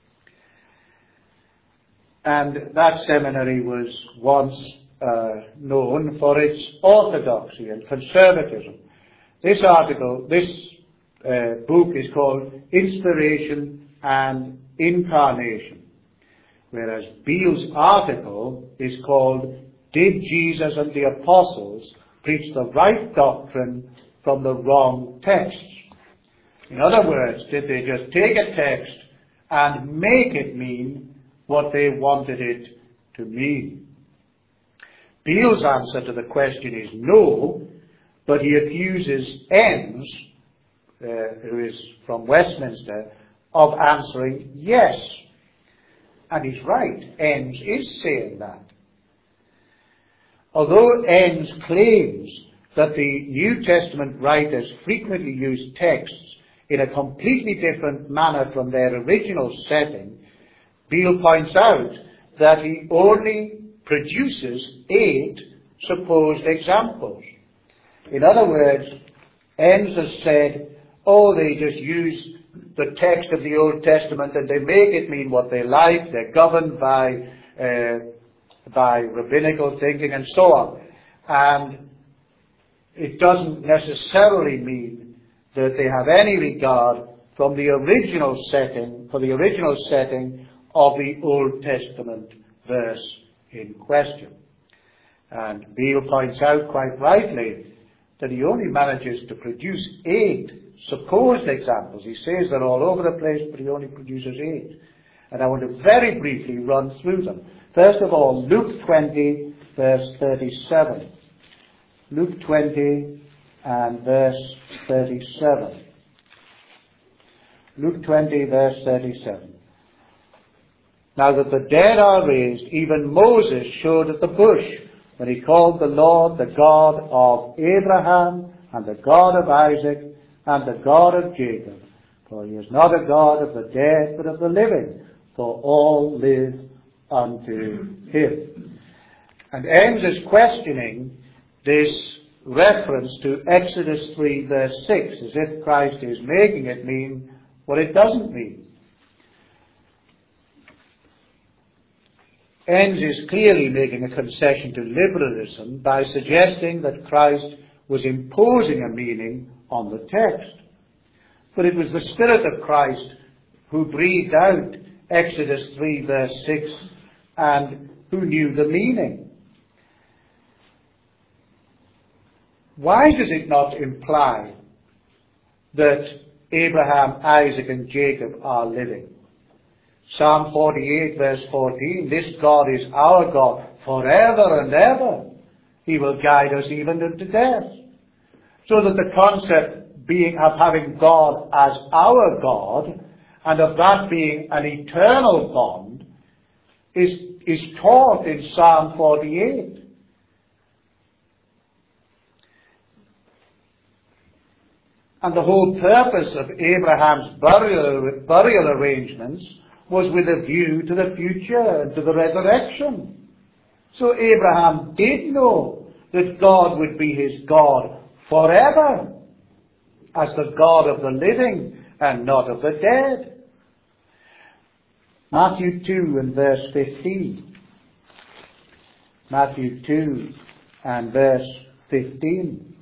And that seminary was once uh, known for its orthodoxy and conservatism. This article, this uh, book is called Inspiration and Incarnation, whereas Beale's article is called Did Jesus and the Apostles Preach the Right Doctrine from the Wrong Texts? In other words, did they just take a text and make it mean what they wanted it to mean? Beale's answer to the question is no, but he accuses Enns, uh, who is from Westminster, of answering yes. And he's right. Enns is saying that. Although Enns claims that the New Testament writers frequently use texts in a completely different manner from their original setting, Beale points out that he only produces eight supposed examples. In other words, Enns has said, oh, they just use the text of the Old Testament and they make it mean what they like, they're governed by uh, by rabbinical thinking and so on. And it doesn't necessarily mean that they have any regard from the original setting, for the original setting of the Old Testament verse in question. And Beale points out quite rightly that he only manages to produce eight supposed examples. He says they're all over the place, but he only produces eight. And I want to very briefly run through them. First of all, Luke twenty, verse thirty-seven. Luke twenty and verse thirty-seven. Luke twenty, verse thirty-seven. Now that the dead are raised, even Moses showed at the bush, when he called the Lord the God of Abraham, and the God of Isaac, and the God of Jacob. For he is not a God of the dead, but of the living, for all live unto him. And Enns is questioning this reference to Exodus three, verse six, as if Christ is making it mean what it doesn't mean. Enns is clearly making a concession to liberalism by suggesting that Christ was imposing a meaning on the text. But it was the Spirit of Christ who breathed out Exodus three, verse six, and who knew the meaning. Why does it not imply that Abraham, Isaac, and Jacob are living? Psalm forty-eight, verse fourteen, this God is our God forever and ever. He will guide us even unto death. So that the concept being of having God as our God, and of that being an eternal bond, is, is taught in Psalm forty-eight. And the whole purpose of Abraham's burial, burial arrangements was with a view to the future and to the resurrection. So Abraham did know that God would be his God forever, as the God of the living and not of the dead. Matthew two and verse fifteen. Matthew two and verse fifteen.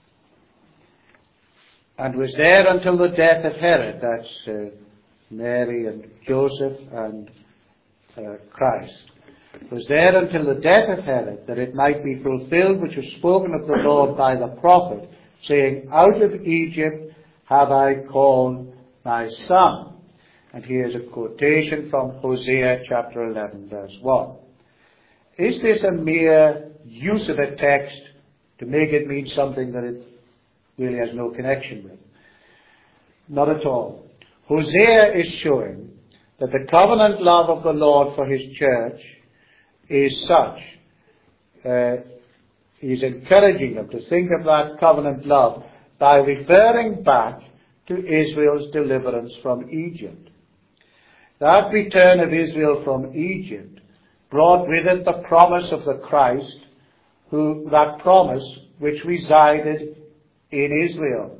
And was there until the death of Herod, that's uh, Mary and Joseph and uh, Christ, was there until the death of Herod, that it might be fulfilled which was spoken of the Lord by the prophet, saying, out of Egypt have I called my son. And here's a quotation from Hosea chapter eleven, verse one. Is this a mere use of a text to make it mean something that it really has no connection with? Not at all. Hosea is showing that the covenant love of the Lord for his church is such. Uh, he's encouraging them to think of that covenant love by referring back to Israel's deliverance from Egypt. That return of Israel from Egypt brought with it the promise of the Christ, who that promise which resided in Israel.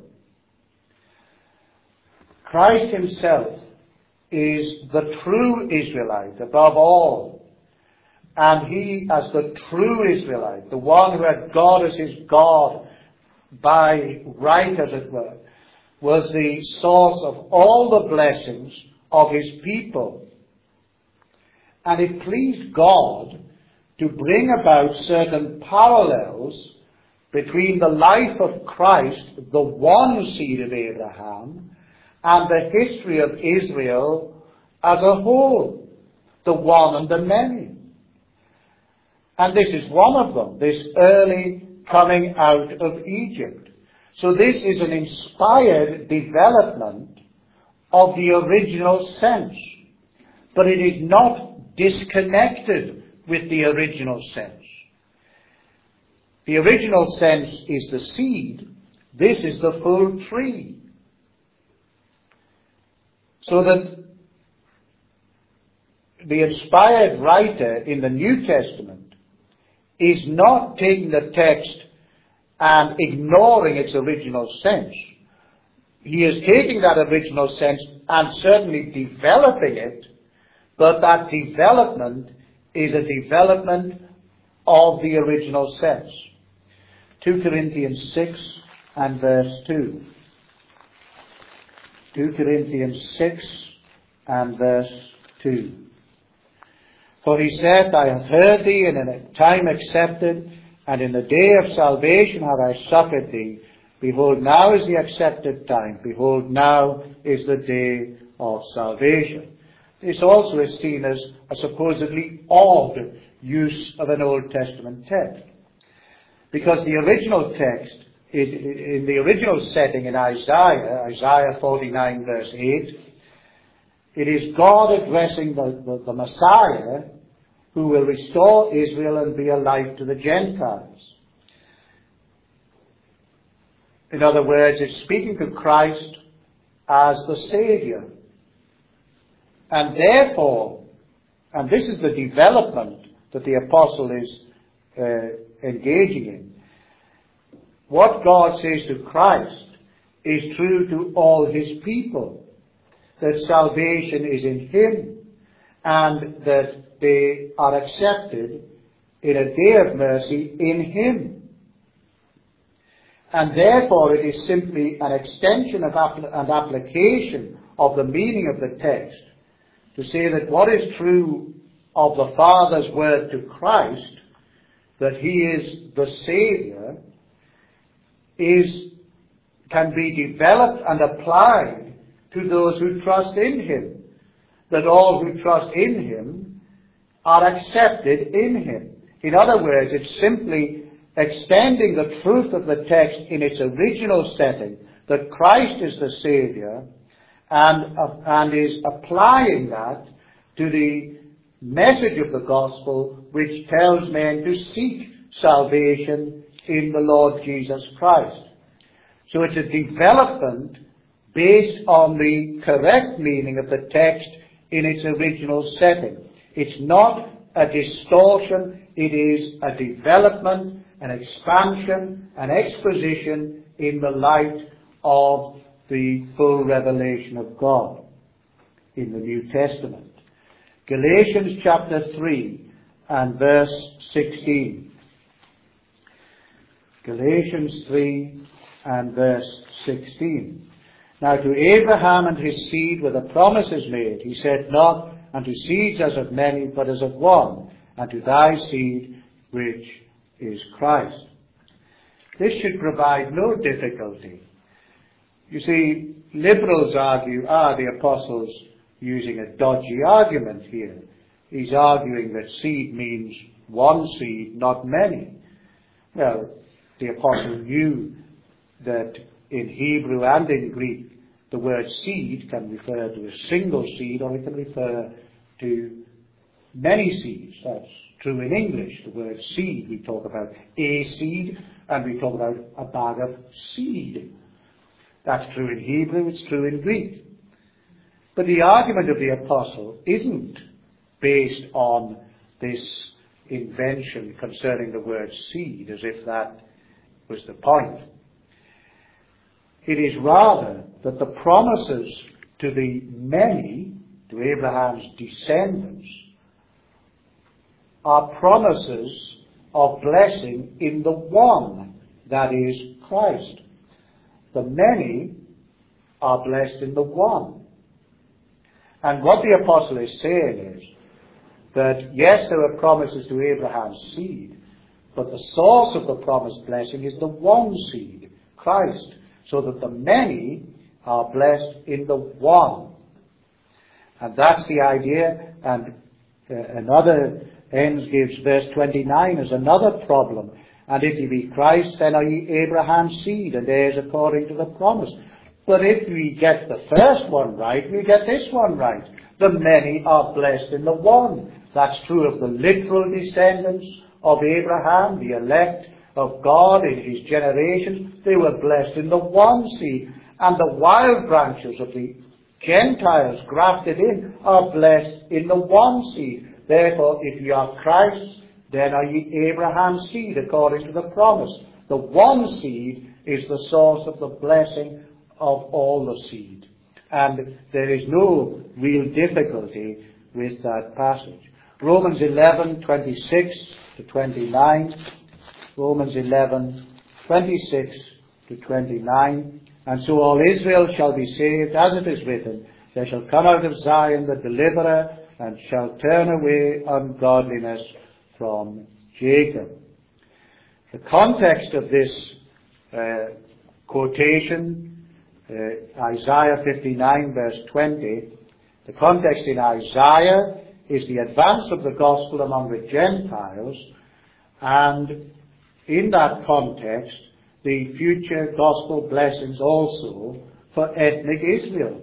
Christ himself is the true Israelite above all. And he, as the true Israelite, the one who had God as his God by right, as it were, was the source of all the blessings of his people. And it pleased God to bring about certain parallels between the life of Christ, the one seed of Abraham, and the history of Israel as a whole, the one and the many. And this is one of them, this early coming out of Egypt. So this is an inspired development of the original sense, but it is not disconnected with the original sense. The original sense is the seed. This is the full tree. So that the inspired writer in the New Testament is not taking the text and ignoring its original sense. He is taking that original sense and certainly developing it, but that development is a development of the original sense. Second Corinthians six and verse two. Second Corinthians six and verse two. For he said, I have heard thee in a time accepted, and in the day of salvation have I succored thee. Behold, now is the accepted time. Behold, now is the day of salvation. This also is seen as a supposedly odd use of an Old Testament text. Because the original text, in the original setting in Isaiah, Isaiah forty-nine verse eight, it is God addressing the, the, the Messiah who will restore Israel and be a light to the Gentiles. In other words, it's speaking to Christ as the Saviour. And therefore, and this is the development that the apostle is uh, engaging in, what God says to Christ is true to all his people, that salvation is in him, and that they are accepted in a day of mercy in him. And therefore it is simply an extension of apl- and application of the meaning of the text to say that what is true of the Father's word to Christ, that he is the Saviour, is can be developed and applied to those who trust in him. That all who trust in him are accepted in him. In other words, it's simply extending the truth of the text in its original setting, that Christ is the Saviour, and, uh, and is applying that to the message of the gospel, which tells men to seek salvation in the Lord Jesus Christ. So it's a development based on the correct meaning of the text in its original setting. It's not a distortion, it is a development, an expansion, an exposition in the light of the full revelation of God in the New Testament. Galatians chapter three and verse sixteen. Galatians three and verse sixteen. Now to Abraham and his seed were the promises made. He said not unto seeds as of many, but as of one, and to thy seed, which is Christ. This should provide no difficulty. You see, liberals argue, ah, the apostle's using a dodgy argument here. He's arguing that seed means one seed, not many. Well, the apostle knew that in Hebrew and in Greek, the word seed can refer to a single seed, or it can refer to many seeds. That's true in English. The word seed, we talk about a seed, and we talk about a bag of seed. That's true in Hebrew, it's true in Greek. But the argument of the apostle isn't based on this invention concerning the word seed, as if that was the point. It is rather that the promises to the many, to Abraham's descendants, are promises of blessing in the one, that is Christ. The many are blessed in the one. And what the apostle is saying is that, yes, there were promises to Abraham's seed, but the source of the promised blessing is the one seed, Christ, so that the many are blessed in the one. And that's the idea. And uh, another, Enns gives verse twenty-nine as another problem. And if ye be Christ, then are ye Abraham's seed, and heirs according to the promise. But if we get the first one right, we get this one right. The many are blessed in the one. That's true of the literal descendants of Abraham, the elect of God in his generations. They were blessed in the one seed. And the wild branches of the Gentiles grafted in are blessed in the one seed. Therefore, if ye are Christ, then are ye Abraham's seed according to the promise. The one seed is the source of the blessing of all the seed. And there is no real difficulty with that passage. Romans eleven, twenty-six to twenty-nine. Romans eleven, twenty-six to twenty-nine. And so all Israel shall be saved, as it is written, there shall come out of Zion the deliverer, and shall turn away ungodliness from Jacob. The context of this uh, quotation, uh, Isaiah fifty-nine verse twenty, the context in Isaiah is the advance of the gospel among the Gentiles, and in that context, the future gospel blessings also for ethnic Israel.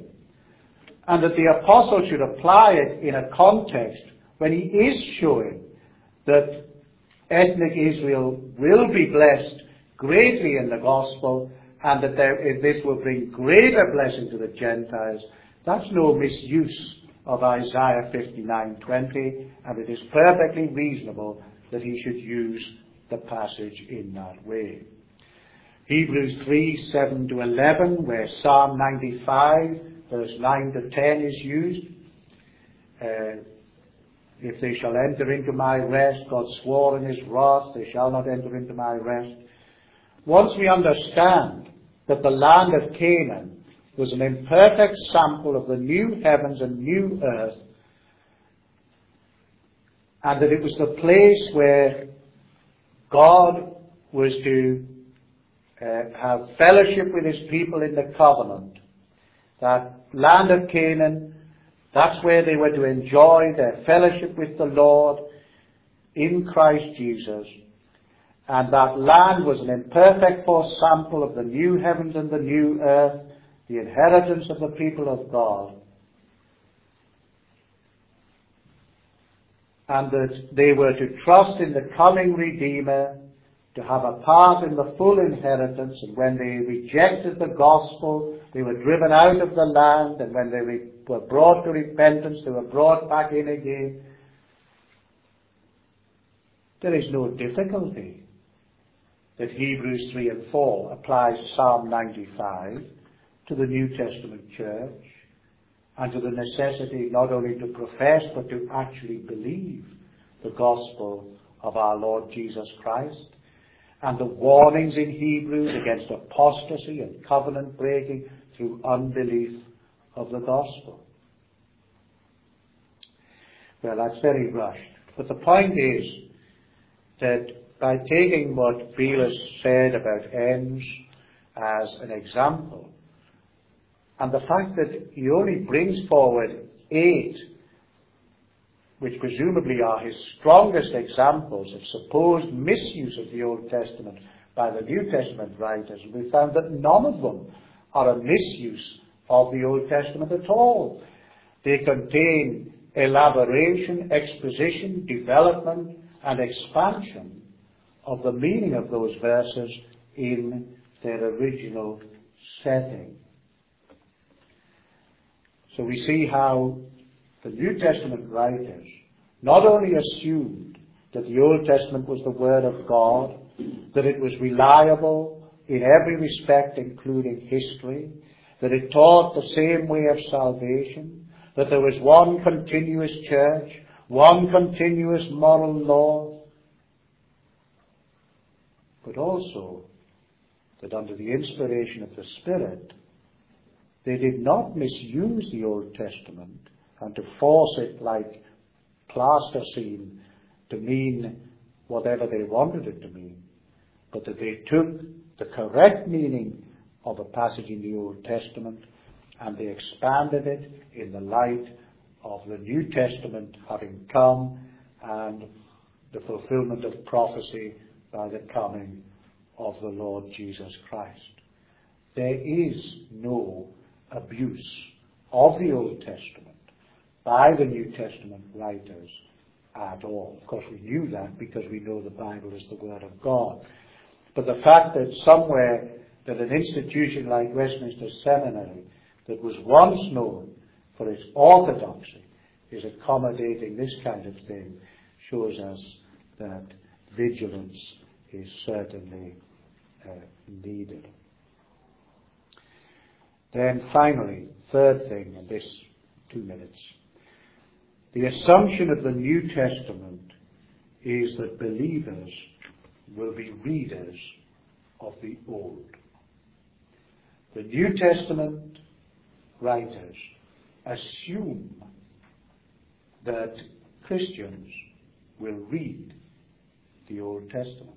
And that the apostle should apply it in a context when he is showing that ethnic Israel will be blessed greatly in the gospel, and that there, if this will bring greater blessing to the Gentiles. That's no misuse of Isaiah fifty-nine twenty, and it is perfectly reasonable that he should use the passage in that way. Hebrews three, seven to eleven, where Psalm ninety-five, verse nine to ten is used. Uh, if they shall enter into my rest, God swore in his wrath, they shall not enter into my rest. Once we understand that the land of Canaan was an imperfect sample of the new heavens and new earth, and that it was the place where God was to uh, have fellowship with his people in the covenant, that land of Canaan, that's where they were to enjoy their fellowship with the Lord in Christ Jesus. And that land was an imperfect foresample of the new heavens and the new earth, the inheritance of the people of God. And that they were to trust in the coming Redeemer, to have a part in the full inheritance. And when they rejected the gospel, they were driven out of the land. And when they re- were brought to repentance, they were brought back in again. There is no difficulty that Hebrews three and four applies Psalm ninety-five to the New Testament church, and to the necessity not only to profess but to actually believe the gospel of our Lord Jesus Christ, and the warnings in Hebrews against apostasy and covenant breaking through unbelief of the gospel. Well, that's very rushed. But the point is that by taking what Beales said about Enns as an example, and the fact that he only brings forward eight, which presumably are his strongest examples of supposed misuse of the Old Testament by the New Testament writers, we found that none of them are a misuse of the Old Testament at all. They contain elaboration, exposition, development, and expansion of the meaning of those verses in their original setting. So we see how the New Testament writers not only assumed that the Old Testament was the Word of God, that it was reliable in every respect, including history, that it taught the same way of salvation, that there was one continuous church, one continuous moral law, but also that under the inspiration of the Spirit, They did not misuse the Old Testament and to force it like plasticine to mean whatever they wanted it to mean, but that they took the correct meaning of a passage in the Old Testament and they expanded it in the light of the New Testament having come and the fulfillment of prophecy by the coming of the Lord Jesus Christ. There is no abuse of the Old Testament by the New Testament writers at all. Of course, we knew that because we know the Bible is the Word of God. But the fact that somewhere, that an institution like Westminster Seminary, that was once known for its orthodoxy, is accommodating this kind of thing, shows us that vigilance is certainly uh, needed. Then finally, third thing in this two minutes, the assumption of the New Testament is that believers will be readers of the Old. The New Testament writers assume that Christians will read the Old Testament.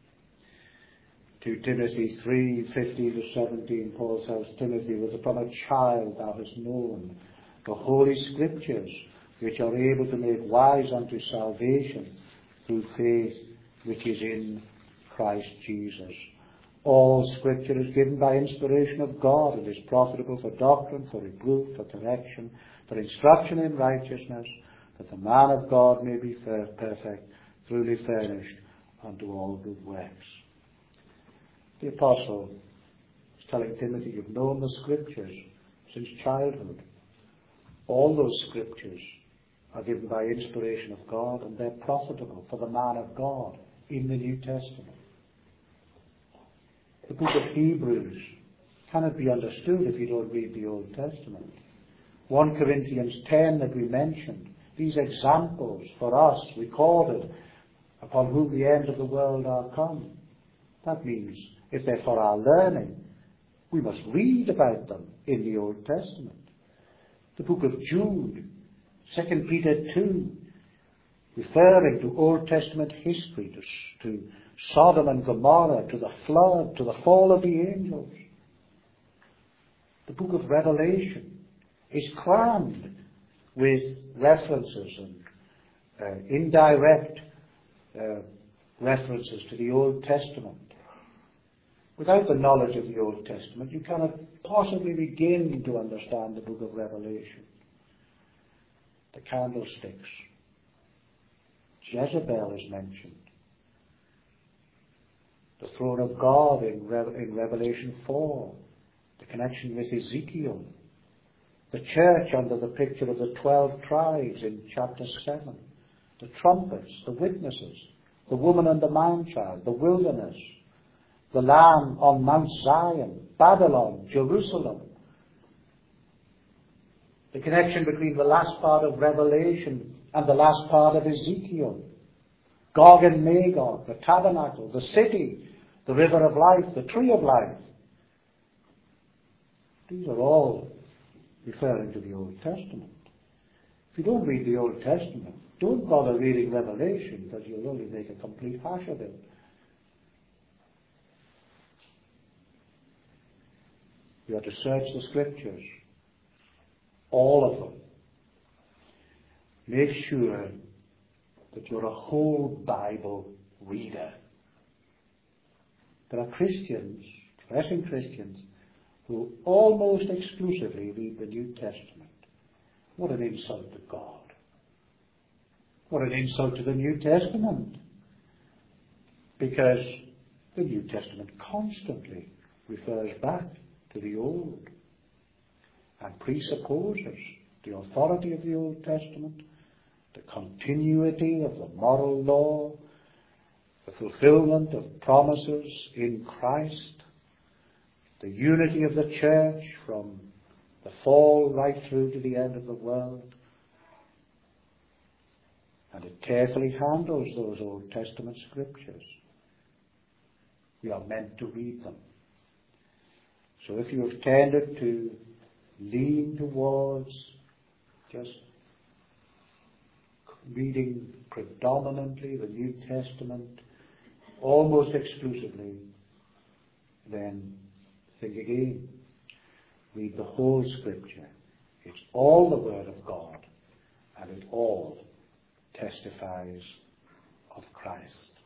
To Timothy three, fifteen to seventeen, Paul tells Timothy, "That from a child thou hast known the Holy Scriptures, which are able to make wise unto salvation through faith which is in Christ Jesus. All Scripture is given by inspiration of God and is profitable for doctrine, for reproof, for correction, for instruction in righteousness, that the man of God may be perfect, truly furnished unto all good works." The apostle is telling Timothy, you've known the Scriptures since childhood. All those Scriptures are given by inspiration of God, and they're profitable for the man of God in the New Testament. The book of Hebrews cannot be understood if you don't read the Old Testament. First Corinthians ten that we mentioned, these examples for us recorded upon whom the end of the world are come. That means if they're for our learning, we must read about them in the Old Testament. The book of Jude, Second Peter two, referring to Old Testament history, to, to Sodom and Gomorrah, to the flood, to the fall of the angels. The book of Revelation is crammed with references and uh, indirect uh, references to the Old Testament. Without the knowledge of the Old Testament, you cannot possibly begin to understand the book of Revelation. The candlesticks. Jezebel is mentioned. The throne of God in, Re- in Revelation four. The connection with Ezekiel. The church under the picture of the twelve tribes in chapter seven. The trumpets, the witnesses, the woman and the man-child, the wilderness, the Lamb on Mount Zion, Babylon, Jerusalem. The connection between the last part of Revelation and the last part of Ezekiel. Gog and Magog, the tabernacle, the city, the river of life, the tree of life. These are all referring to the Old Testament. If you don't read the Old Testament, don't bother reading Revelation, because you'll only make a complete hash of it. You have to search the Scriptures, all of them. Make sure that you're a whole Bible reader. There are Christians, professing Christians, who almost exclusively read the New Testament. What an insult to God. What an insult to the New Testament. Because the New Testament constantly refers back to the Old and presupposes the authority of the Old Testament, the continuity of the moral law, the fulfillment of promises in Christ, the unity of the church from the fall right through to the end of the world. And it carefully handles those Old Testament Scriptures. We are meant to read them. So if you have tended to lean towards just reading predominantly the New Testament, almost exclusively, then think again. Read the whole Scripture. It's all the Word of God, and it all testifies of Christ.